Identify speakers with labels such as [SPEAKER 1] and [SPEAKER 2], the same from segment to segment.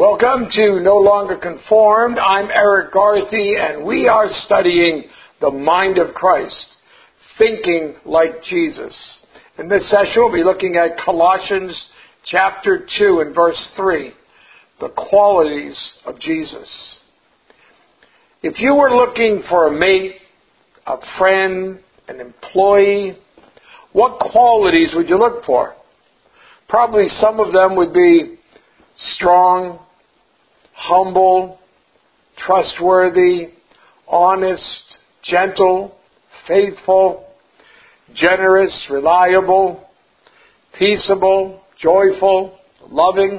[SPEAKER 1] Welcome to No Longer Conformed. I'm Eric Garthy, and we are studying the mind of Christ, thinking like Jesus. In this session, we'll be looking at Colossians chapter 2 and verse 3, the qualities of Jesus. If you were looking for a mate, a friend, an employee, what qualities would you look for? Probably some of them would be strong, humble, trustworthy, honest, gentle, faithful, generous, reliable, peaceable, joyful, loving.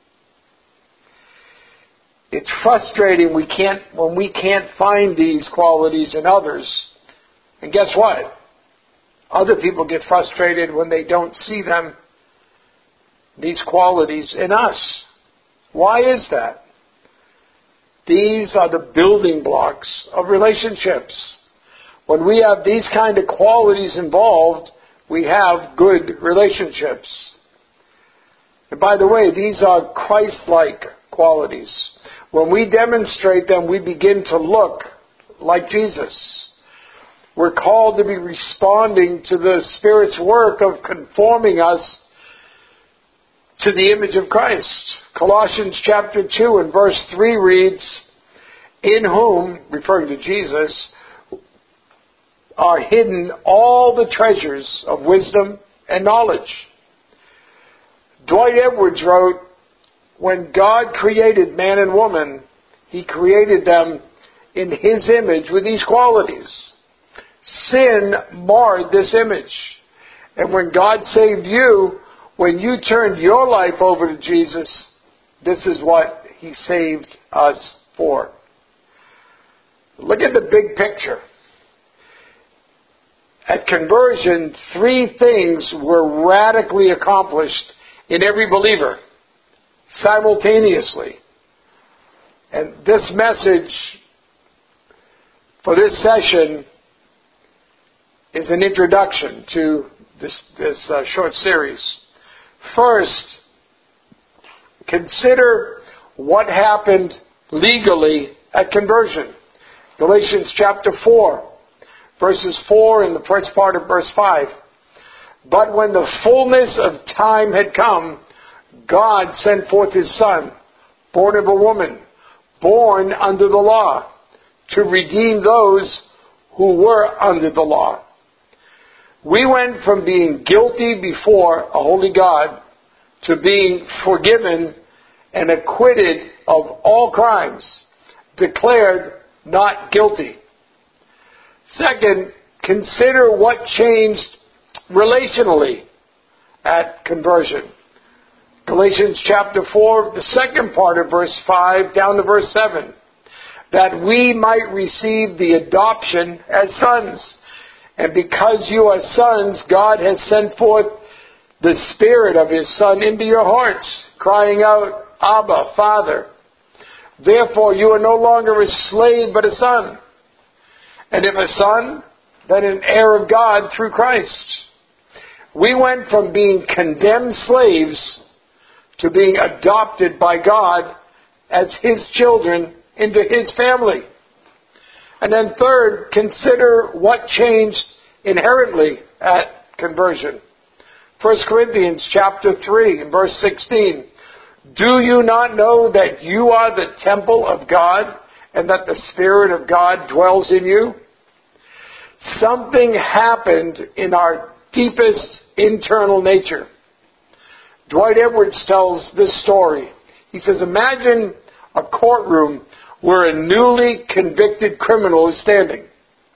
[SPEAKER 1] It's frustrating when we can't find these qualities in others. And guess what? Other people get frustrated when they don't see them, these qualities in us. Why is that? These are the building blocks of relationships. When we have these kind of qualities involved, we have good relationships. And by the way, these are Christ-like qualities. When we demonstrate them, we begin to look like Jesus. We're called to be responding to the Spirit's work of conforming us to the image of Christ. Colossians chapter 2 and verse 3 reads, "In whom," referring to Jesus, "are hidden all the treasures of wisdom and knowledge." Dwight Edwards wrote, "When God created man and woman, He created them in His image with these qualities. Sin marred this image. And when God saved you, when you turned your life over to Jesus, this is what He saved us for." Look at the big picture. At conversion, three things were radically accomplished in every believer simultaneously. And this message for this session is an introduction to this short series. First, consider what happened legally at conversion. Galatians chapter 4, verses 4 and the first part of verse 5. "But when the fullness of time had come, God sent forth His Son, born of a woman, born under the law, to redeem those who were under the law." We went from being guilty before a holy God to being forgiven and acquitted of all crimes, declared not guilty. Second, consider what changed relationally at conversion. Galatians chapter 4, the second part of verse 5 down to verse 7. "That we might receive the adoption as sons. And because you are sons, God has sent forth the Spirit of His Son into your hearts, crying out, 'Abba, Father.' Therefore you are no longer a slave, but a son. And if a son, then an heir of God through Christ." We went from being condemned slaves to being adopted by God as His children into His family. And then third, consider what changed inherently at conversion. 1 Corinthians chapter 3 and verse 16. "Do you not know that you are the temple of God and that the Spirit of God dwells in you?" Something happened in our deepest internal nature. Dwight Edwards tells this story. He says, imagine a courtroom where a newly convicted criminal is standing,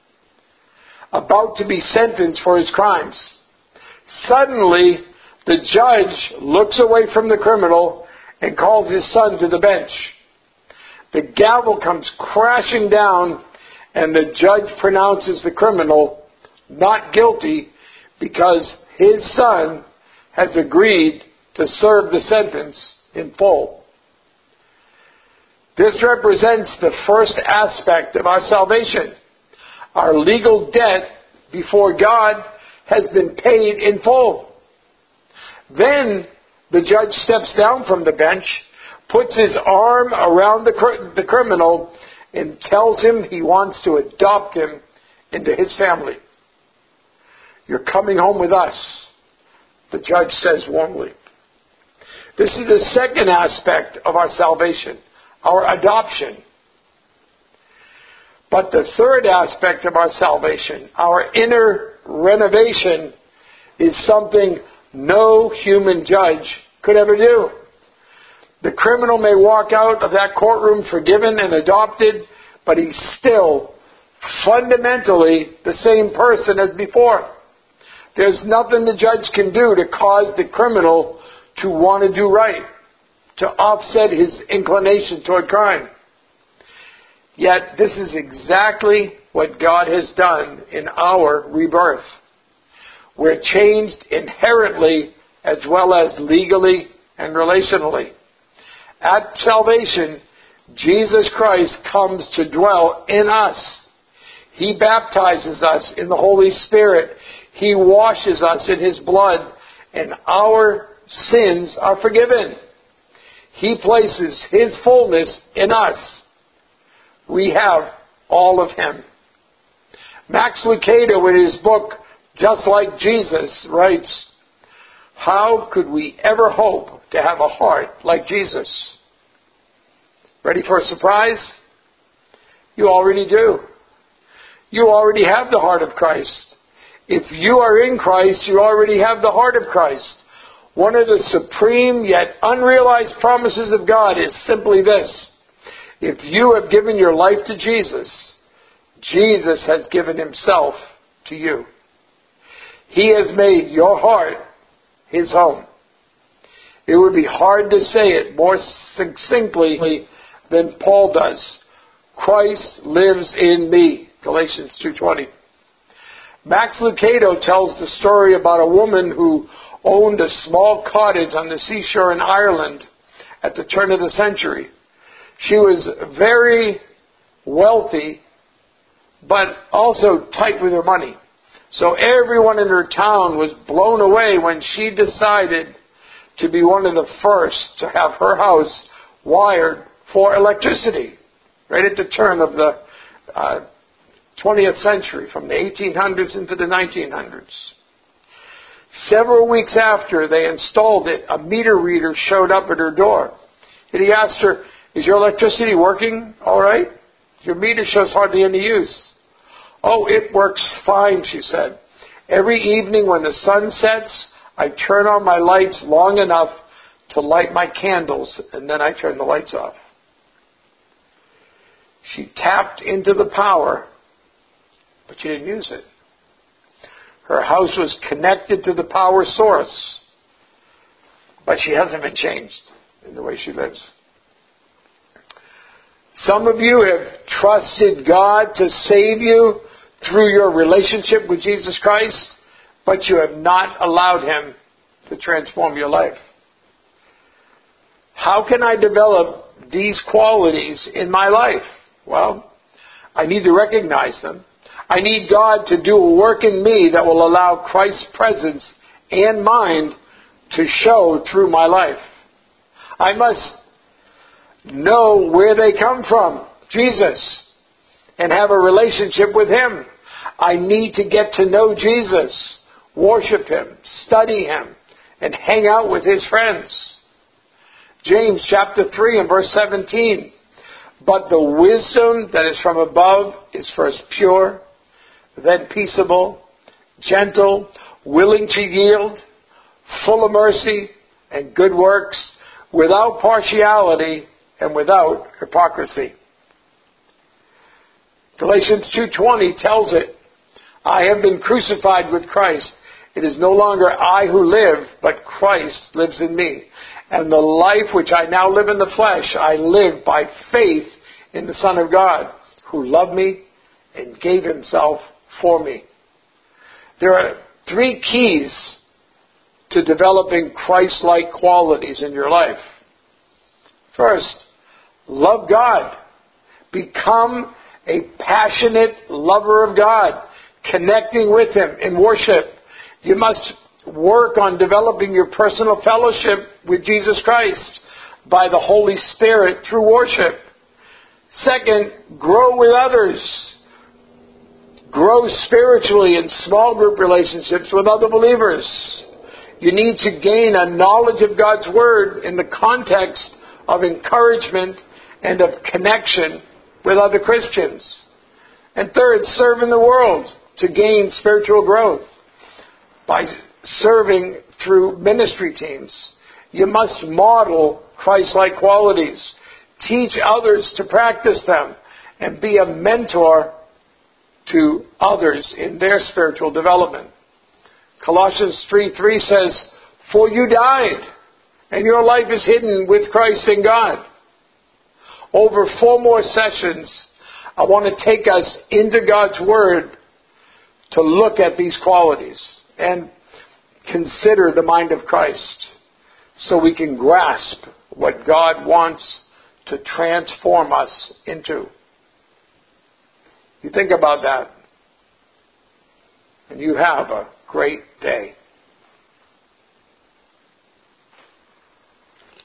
[SPEAKER 1] about to be sentenced for his crimes. Suddenly, the judge looks away from the criminal and calls his son to the bench. The gavel comes crashing down, and the judge pronounces the criminal not guilty because his son has agreed to serve the sentence in full. This represents the first aspect of our salvation. Our legal debt before God has been paid in full. Then the judge steps down from the bench, puts his arm around the criminal and tells him he wants to adopt him into his family. "You're coming home with us," the judge says warmly. This is the second aspect of our salvation, our adoption. But the third aspect of our salvation, our inner renovation, is something no human judge could ever do. The criminal may walk out of that courtroom forgiven and adopted, but he's still fundamentally the same person as before. There's nothing the judge can do to cause the criminal to want to do right, to offset his inclination toward crime. Yet this is exactly what God has done in our rebirth. We're changed inherently as well as legally and relationally. At salvation, Jesus Christ comes to dwell in us. He baptizes us in the Holy Spirit. He washes us in His blood, and our sins are forgiven. He places His fullness in us. We have all of Him. Max Lucado, in his book, Just Like Jesus, writes, "How could we ever hope to have a heart like Jesus?" Ready for a surprise? You already do. You already have the heart of Christ. If you are in Christ, you already have the heart of Christ. One of the supreme yet unrealized promises of God is simply this: if you have given your life to Jesus, Jesus has given Himself to you. He has made your heart His home. It would be hard to say it more succinctly than Paul does. Christ lives in me, Galatians 2:20. Max Lucado tells the story about a woman who owned a small cottage on the seashore in Ireland at the turn of the century. She was very wealthy, but also tight with her money. So everyone in her town was blown away when she decided to be one of the first to have her house wired for electricity, right at the turn of the 20th century, from the 1800s into the 1900s. Several weeks after they installed it, a meter reader showed up at her door. And he asked her, "Is your electricity working all right? Your meter shows hardly any use." "Oh, it works fine," she said. "Every evening when the sun sets, I turn on my lights long enough to light my candles, and then I turn the lights off." She tapped into the power, but she didn't use it. Her house was connected to the power source, but she hasn't been changed in the way she lives. Some of you have trusted God to save you through your relationship with Jesus Christ, but you have not allowed Him to transform your life. How can I develop these qualities in my life? Well, I need to recognize them. I need God to do a work in me that will allow Christ's presence and mind to show through my life. I must know where they come from, Jesus, and have a relationship with Him. I need to get to know Jesus, worship Him, study Him, and hang out with His friends. James chapter 3 and verse 17. "But the wisdom that is from above is first pure, then peaceable, gentle, willing to yield, full of mercy and good works, without partiality and without hypocrisy." Galatians 2:20 tells it, "I have been crucified with Christ. It is no longer I who live, but Christ lives in me. And the life which I now live in the flesh, I live by faith in the Son of God, who loved me and gave Himself for me." There are three keys to developing Christ-like qualities in your life. First, love God. Become a passionate lover of God, connecting with Him in worship. You must work on developing your personal fellowship with Jesus Christ. by the Holy Spirit through worship. Second, grow with others. Grow spiritually in small group relationships with other believers. You need to gain a knowledge of God's Word in the context of encouragement and of connection with other Christians. And third, serve in the world to gain spiritual growth by serving through ministry teams. You must model Christ-like qualities, teach others to practice them, and be a mentor to others in their spiritual development. Colossians 3:3 says, "For you died, and your life is hidden with Christ in God." Over 4 more sessions, I want to take us into God's Word to look at these qualities and consider the mind of Christ so we can grasp what God wants to transform us into. You think about that, and you have a great day.